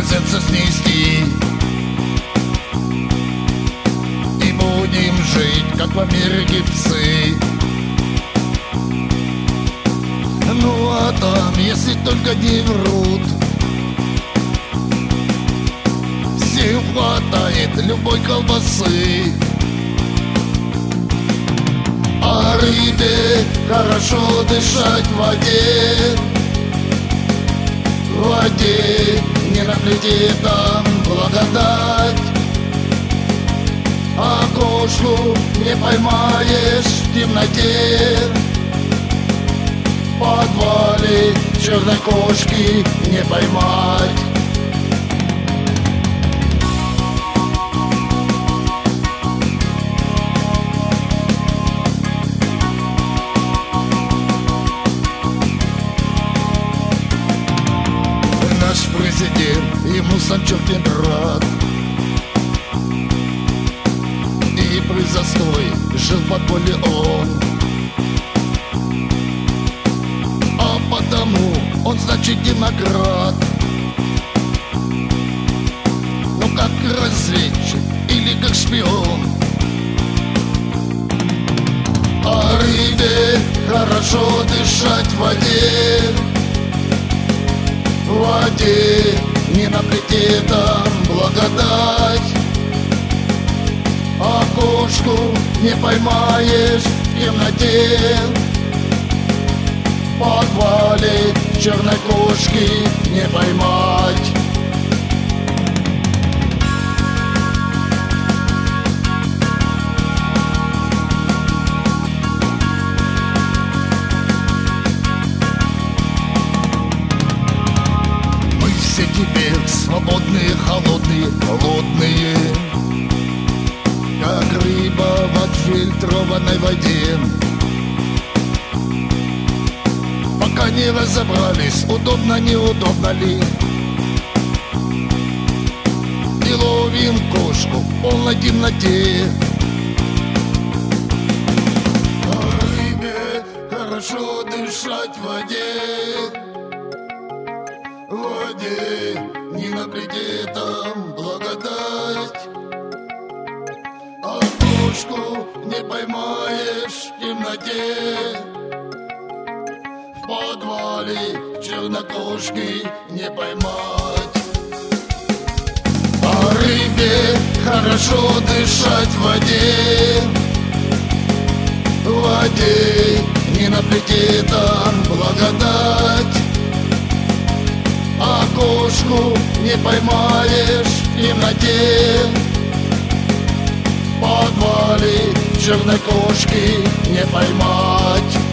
грозятся снести. И будем жить, как в Америке псы. Ну а там, если только не врут, всем хватает любой колбасы. А рыбе хорошо дышать в воде. В воде не наплети там благодать. А кошку не поймаешь в темноте. В подвале черной кошки не поймать. Наш президент, ему сам черт не брат. И при застой жил в подполье он. А потому он, значит, демократ. Ну как разведчик или как шпион. А рыбе хорошо дышать в воде. В воде не наплети там благодать. А кошку не поймаешь в темноте. В подвале черной кошки не поймать. Мы все теперь свободные, холодные, голодные, как рыба в отфильтрованной воде. Пока не разобрались, удобно, неудобно ли. И ловим кошку в полной темноте. А рыбе хорошо дышать в воде. В воде не наплети там благодать. А кошку не поймаешь в темноте. В подвале чернокошки не поймать. А рыбе хорошо дышать в воде. В воде не наплети там благодать. А кошку не поймаешь в темноте. В подвале черной кошки не поймать.